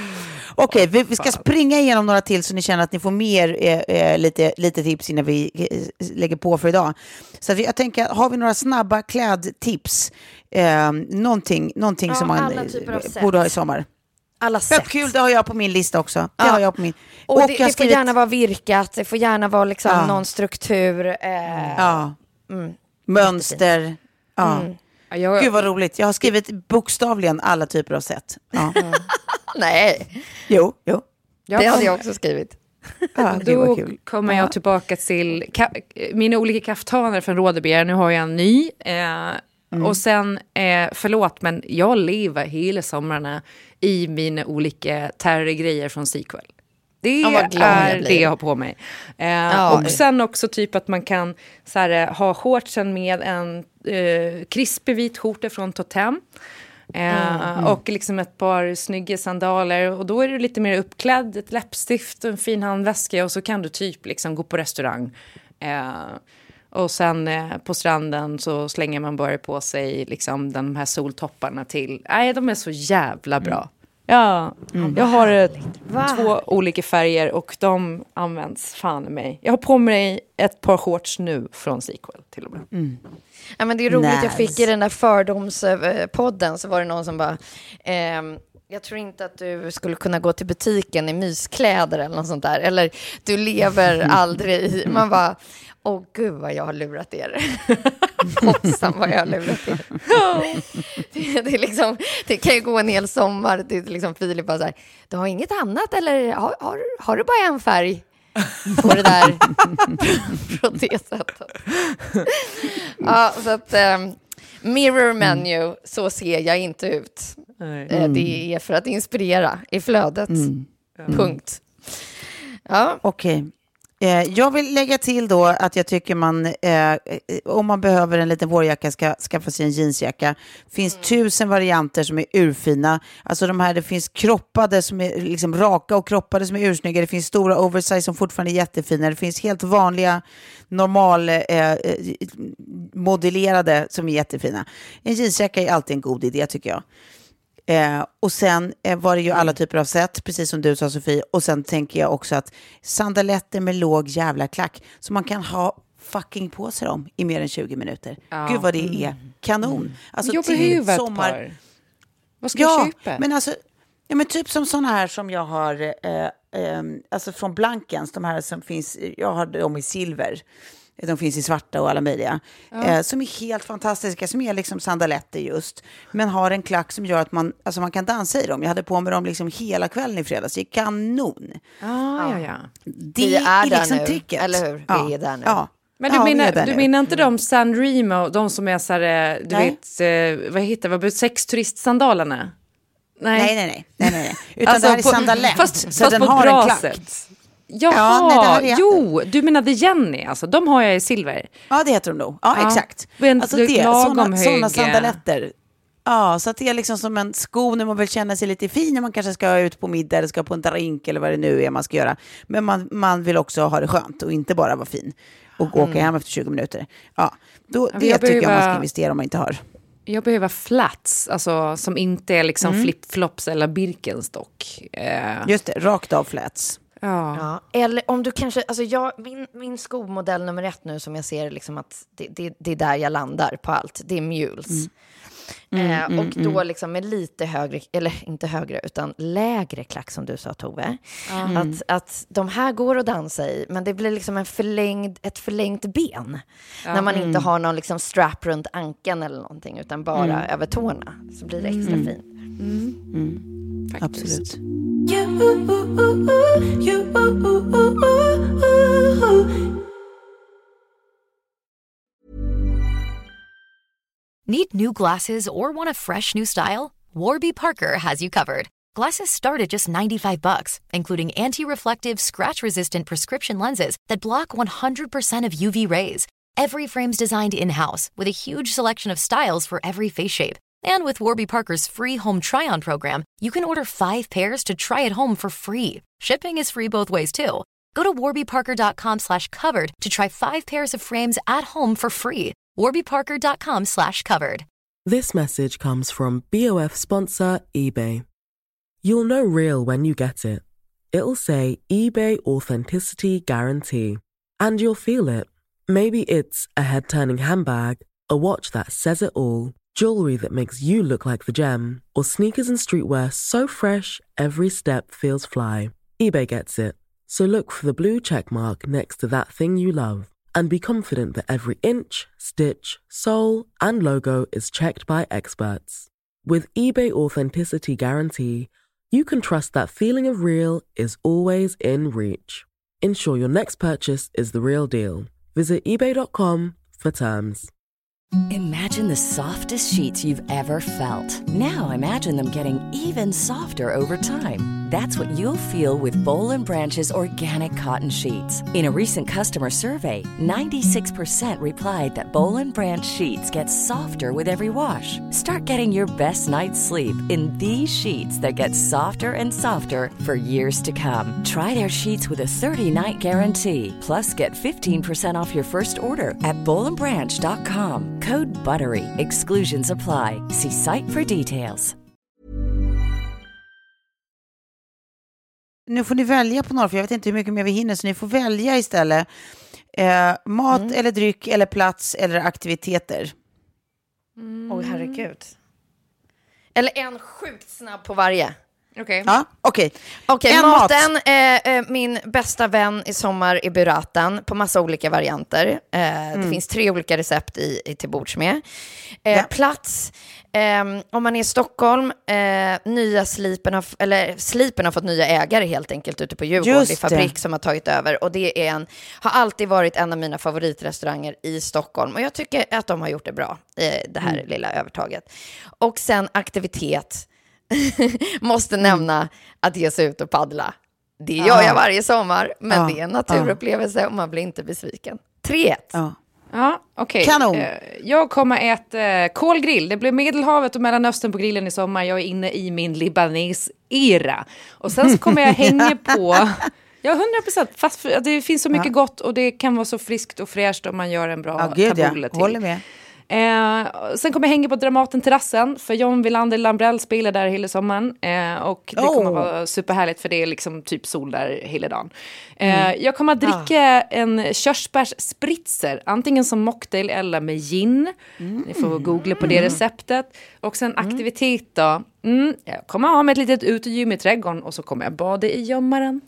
Okej, vi, vi ska springa igenom några till så ni känner att ni får mer eh, lite, lite tips innan vi eh, lägger på för idag. Så att vi, jag tänker, har vi några snabba klädtips? Eh, någonting någonting ja, som man borde ha i sommar. Alla sätt. Kul, det har jag på min lista också. Det ja. har jag på min. Och, och det, det skrivit... får gärna vara virkat, det får gärna vara liksom ja. någon struktur. Eh... Ja. Mm. Mönster. Ja. Mm. Jag... Gud vad roligt. Jag har skrivit bokstavligen alla typer av sätt. Ja. Mm. Nej. Jo, jo. Det hade jag också skrivit. Ja, då kommer jag tillbaka till ka- mina olika kaftaner från Rådebjer. Nu har jag en ny. Eh, mm. Och sen, eh, förlåt, men jag lever hela sommarna i mina olika terrorgrejer från Sequel. Det ja, är det jag har på mig. Eh, ja, och sen också typ att man kan så här, ha shortsen med en eh, krispig vit skjorta från Totem. Eh, mm, mm. Och liksom ett par snygga sandaler. Och då är du lite mer uppklädd, ett läppstift och en fin handväska. Och så kan du typ liksom gå på restaurang. Eh, och sen eh, på stranden så slänger man bara på sig liksom de här soltopparna till. Nej, de är så jävla bra. Mm. Ja, mm. jag har eh, två olika färger och de används fan i mig. Jag har på mig ett par shorts nu från Sequel till och med. Mm. Ja, men det är roligt, nice. Jag fick i den där fördomspodden så var det någon som bara ehm, jag tror inte att du skulle kunna gå till butiken i myskläder eller något sånt där. Eller du lever aldrig i... Man bara, åh gud vad jag har lurat er. Hoppsan vad jag har lurat er. det, det, är liksom, det kan ju gå en hel sommar. Det är liksom Filip bara så här, du har inget annat eller har, har, har du bara en färg? På det där på det sättet. Ja, så att um, mirror menu, mm. så ser jag inte ut. Mm. Det är för att inspirera i flödet. Mm. Punkt. Ja. Okej. Okay. Eh, jag vill lägga till då att jag tycker man, eh, om man behöver en liten vårjacka, ska skaffa sig en jeansjacka. Det finns mm. tusen varianter som är urfina. Alltså de här, det finns kroppade som är liksom raka och kroppade som är ursnygga. Det finns stora oversize som fortfarande är jättefina. Det finns helt vanliga, normal eh, modellerade som är jättefina. En jeansjacka är alltid en god idé tycker jag. Eh, och sen eh, var det ju alla typer av sätt, precis som du sa Sofie. Och sen tänker jag också att sandaletter med låg jävla klack så man kan ha fucking på sig dem i mer än tjugo minuter. Ja. Gud vad det är kanon. Alltså jag behöver sommar... ett par. Vad ska ja, jag köpa? Men alltså, ja, men typ som såna här som jag har eh, eh, alltså från Blankens, de här som finns, jag har dem i silver. De finns i svarta och alla möjliga. Ja. Eh, som är helt fantastiska. Som är liksom sandaletter just. Men har en klack som gör att man, alltså man kan dansa i dem. Jag hade på mig dem liksom hela kvällen i fredags. Det är kanon. Ah, ja, ja. Det vi är, är liksom nu, tricket. Eller hur? Ja. Vi är där nu. Ja. Men du, ja, menar, du menar inte de San Remo, de som är så här, du nej. vet, vad heter det, sexturistsandalerna? Nej. nej, nej, nej. nej, nej. Utan alltså, det här är sandalett. Fast, så fast den på ett har bra en klack. Sätt. Jaha, ja, nej, är... jo, du menade Jenny, alltså, de har jag i silver. Ja, det heter de nog. Ja, ja. Exakt. Men, alltså det, såna, såna sandaletter. Ja, så att det är liksom som en sko när man vill känna sig lite fin när man kanske ska ut på middag eller ska på en drink eller vad det nu är man ska göra. Men man, man vill också ha det skönt och inte bara vara fin och mm. åka hem efter tjugo minuter. Ja, då, det jag tycker behöver... jag man ska investera om man inte har. Jag behöver flats, alltså som inte är liksom mm. flip-flops eller Birkenstock. Eh. Just det, rakt av flats. Ja. Ja. Eller om du kanske, alltså jag, min, min skomodell nummer ett nu som jag ser liksom att det, det, det är där jag landar på allt, det är Mules. Mm. Mm, eh, och mm, då liksom med lite högre, eller inte högre utan lägre klack som du sa Tove. Mm. Att, att de här går att dansa i, men det blir liksom en förlängd, ett förlängt ben. Ja. När man inte har någon liksom strap runt ankeln eller någonting utan bara mm. över tårna. Så blir det extra mm. fint. Mm. Mm. Absolut. Need new glasses or want a fresh new style? Warby Parker has you covered. Glasses start at just ninety-five bucks, including anti-reflective, scratch-resistant prescription lenses that block one hundred percent of U V rays. Every frame's designed in-house with a huge selection of styles for every face shape. And with Warby Parker's free home try-on program, you can order five pairs to try at home for free. Shipping is free both ways, too. Go to warbyparker.com slash covered to try five pairs of frames at home for free. warbyparker.com slash covered. This message comes from B O F sponsor eBay. You'll know real when you get it. It'll say eBay Authenticity Guarantee. And you'll feel it. Maybe it's a head-turning handbag, a watch that says it all, jewelry that makes you look like the gem, or sneakers and streetwear so fresh every step feels fly. eBay gets it. So look for the blue check mark next to that thing you love and be confident that every inch, stitch, sole, and logo is checked by experts. With eBay Authenticity Guarantee, you can trust that feeling of real is always in reach. Ensure your next purchase is the real deal. Visit ebay dot com for terms. Imagine the softest sheets you've ever felt. Now imagine them getting even softer over time. That's what you'll feel with Boll and Branch's organic cotton sheets. In a recent customer survey, ninety-six percent replied that Boll and Branch sheets get softer with every wash. Start getting your best night's sleep in these sheets that get softer and softer for years to come. Try their sheets with a thirty-night guarantee. Plus, get fifteen percent off your first order at boll and branch dot com. Code BUTTERY. Exclusions apply. See site for details. Nu får ni välja på några, för jag vet inte hur mycket mer vi hinner, så ni får välja istället. Eh, mat mm. eller dryck eller plats eller aktiviteter. Åh, mm. oh, herregud. Eller en sjukt snabb på varje. Okej. Okay. Ja, okej. Okay. Okej, okay, maten. Mat. Eh, min bästa vän i sommar är burratan på massa olika varianter. Eh, mm. Det finns tre olika recept i, i till bords med. Eh, ja. Plats. Eh, om man är i Stockholm, eh, nya Slipen har, eller Slipen har fått nya ägare helt enkelt ute på Djurgården. Det är fabrik som har tagit över. Och det är en, har alltid varit en av mina favoritrestauranger i Stockholm. Och jag tycker att de har gjort det bra, eh, det här mm. lilla övertaget. Och sen aktivitet. Måste nämna att ge sig ut och paddla. Det gör ah. jag varje sommar. Men ah. det är en naturupplevelse ah. och man blir inte besviken. tre ett. Ah. Ja, okej. Okay. Kanon. Jag kommer äta kolgrill. Det blir Medelhavet och Mellanöstern på grillen i sommar. Jag är inne i min Libanes-era. Och sen så kommer jag hänga på... Ja, hundra procent. Fast det finns så mycket ja. gott och det kan vara så friskt och fräscht om man gör en bra ja, gud, tabule ja. till. Håller med. Eh, sen kommer jag hänga på Dramaten-terrassen för John Wilander Lambrell spelar där hela sommaren eh, och det oh. kommer vara superhärligt för det är liksom typ sol där hela dagen. Eh, mm. Jag kommer att dricka ah. en körsbärsspritzer, antingen som mocktail eller med gin. Mm. Ni får googla på det receptet. Och sen mm. aktivitet då. Mm, jag kommer ha med ett litet utegym i trädgården och så kommer jag bada i gömmaren.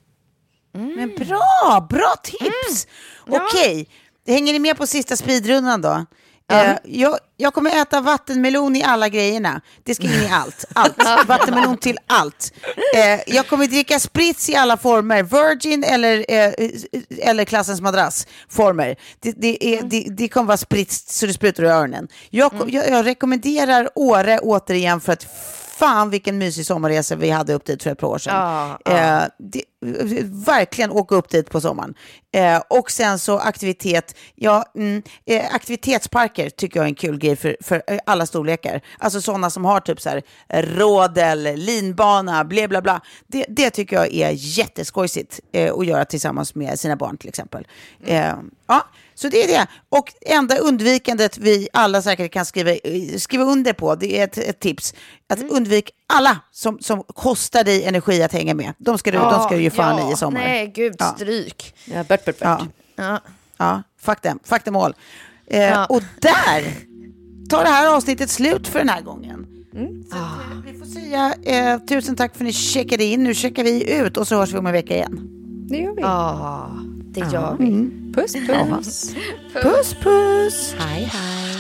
Mm. Men bra, bra tips. Mm. Okej, okay. Hänger ni med på sista speedrundan då? Uh, jag, jag kommer äta vattenmelon i alla grejerna. Det ska in i allt. Allt. Vattenmelon till allt. Uh, jag kommer dricka sprits i alla former. Virgin eller, uh, eller klassens madrassformer. Det, det, är, mm. det, det kommer vara sprits så det sprutar i öronen. Jag, mm. jag, jag rekommenderar Åre återigen för att fan vilken mysig sommarresa vi hade upp dit för ett par år sedan. Ah, ah. Eh, det, verkligen åka upp dit på sommaren. Eh, och sen så aktivitet. Ja, mm, eh, aktivitetsparker tycker jag är en kul grej för, för alla storlekar. Alltså sådana som har typ så här rådel, linbana, bla bla bla. Det, det tycker jag är jätteskojsigt eh, att göra tillsammans med sina barn till exempel. Eh, ja. Så det är det. Och enda undvikandet vi alla säkert kan skriva, skriva under på, det är ett, ett tips. Att mm. undvik alla som, som kostar dig energi att hänga med. De ska du, ja, de ska du ju fan ja. i i sommar. Nej, gud, ja. stryk. Ja, bört, bört, bört. Ja, ja. ja fuck them, fuck them all. Eh, ja. Och där tar det här avsnittet slut för den här gången. Mm. Så ah. vi får säga eh, tusen tack för att ni checkade in. Nu checkar vi ut och så hörs vi om en vecka igen. Det gör vi. Ah. Det gör vi. Mm. Puss, puss. puss. Puss, puss. Hej, hej.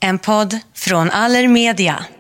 En podd från Allermedia.